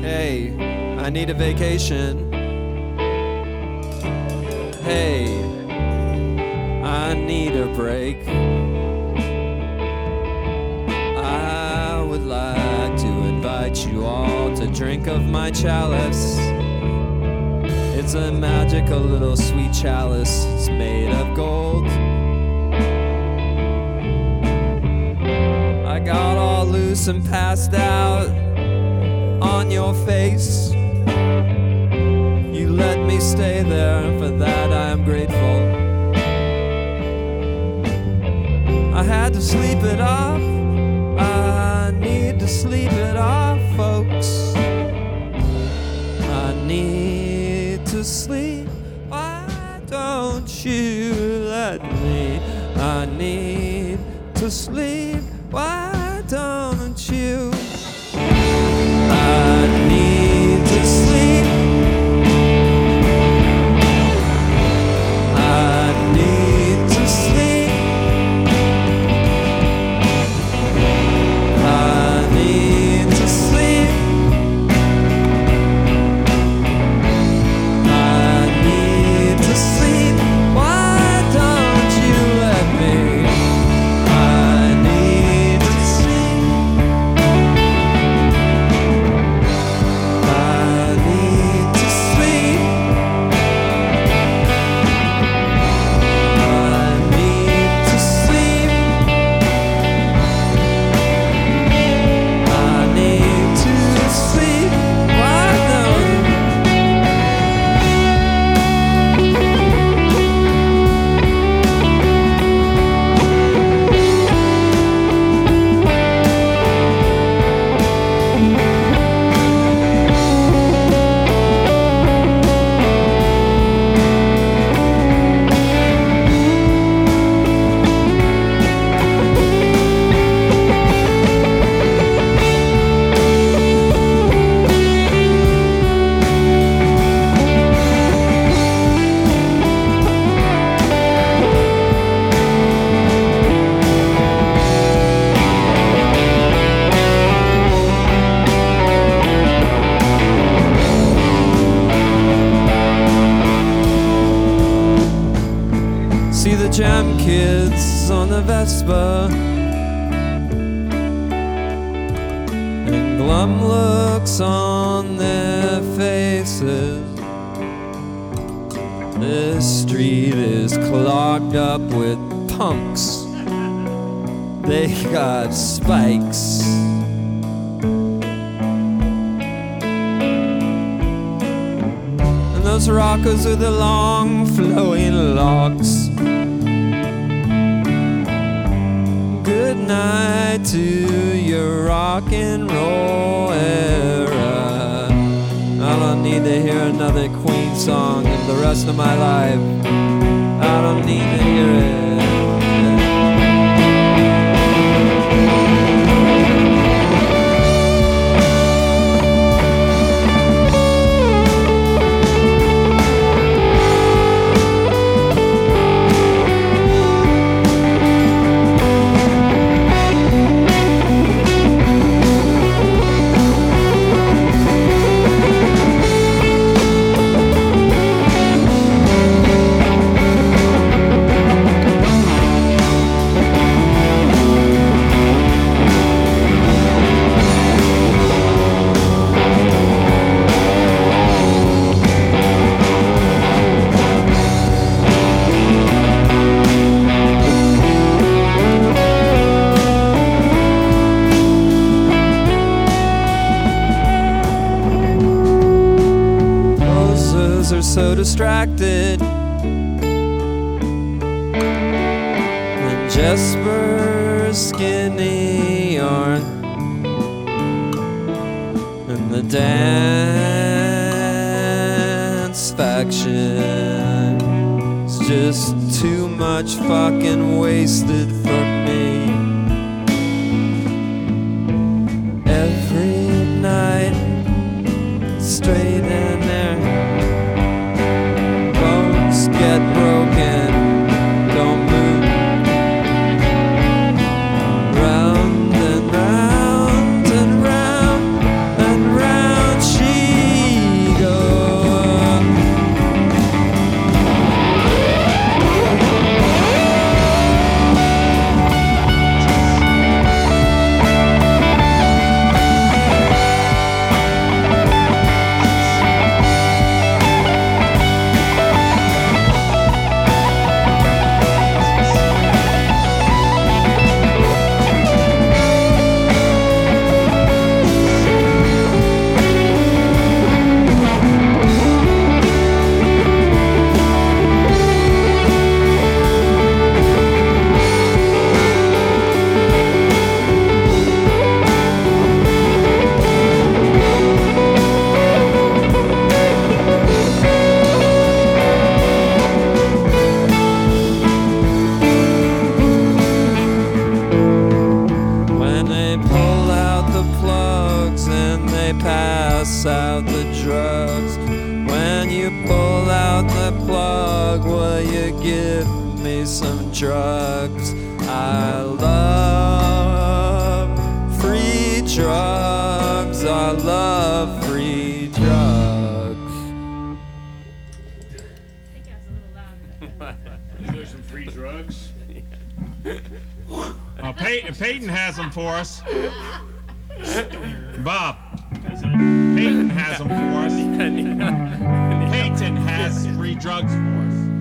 Hey, I need a vacation. Hey, I need a break. I would like to invite you all to drink of my chalice. It's a magical little sweet chalice. It's made of gold. I got all loose and passed out on your face. You let me stay there, and for that I am grateful. I had to sleep it off. I need to sleep it off, folks. I need to sleep. Why don't you let me? I need to sleep. Why don't you? I need to sleep. I need to sleep. I need to sleep. I need to sleep. Why don't you let me? I need to sleep. I need to sleep. I need to sleep. I need to sleep. Why don't you? See the jam kids on the Vespa, and glum looks on their faces. This street is clogged up with punks. They got spikes. And those rockers with the long flowing locks. Good night to your rock and roll era. I don't need to hear another Queen song in the rest of my life. I don't need to hear it. Are so distracted, and Jesper's skinny yarn, and the dance faction is just too much fucking wasted for me. Every night, straight in there. Get broken, don't move. Round and round and round and round. pass out the drugs. When you pull out the plug, will you give me some drugs? I love free drugs. I love free drugs. There's some free drugs. Peyton has them for us. Bob, Peyton has them for us. Peyton has free drugs for us.